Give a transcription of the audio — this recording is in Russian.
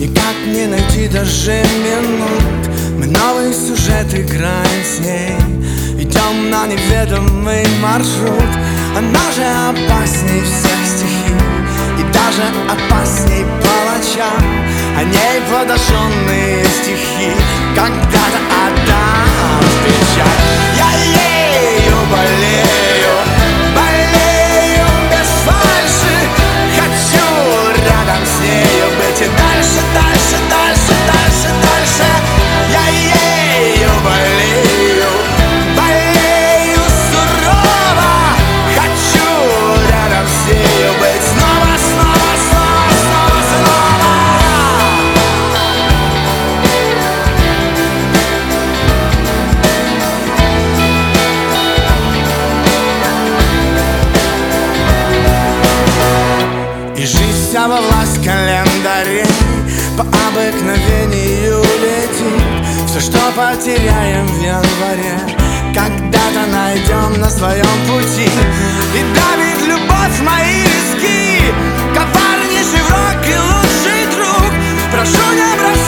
Никак не найти даже минут. Мы новый сюжет играем с ней, идем на неведомый маршрут. Она же опасней всех стихий, и даже опасней палача. О ней подожженные стихи когда-то отдам в печать. Я ею болею, болею без фальши. Хочу рядом с нею быть и дальше, дальше, дальше, дальше, дальше. Я ею болею, болею сурово. Хочу рядом с нею быть снова, снова, снова, снова, снова. И жизнь вся во власть календарей по обыкновению летит. Все, что потеряем в январе, когда-то найдем на своем пути. И давит любовь в мои виски, коварнейший враг и лучший друг. Прошу, не бросай.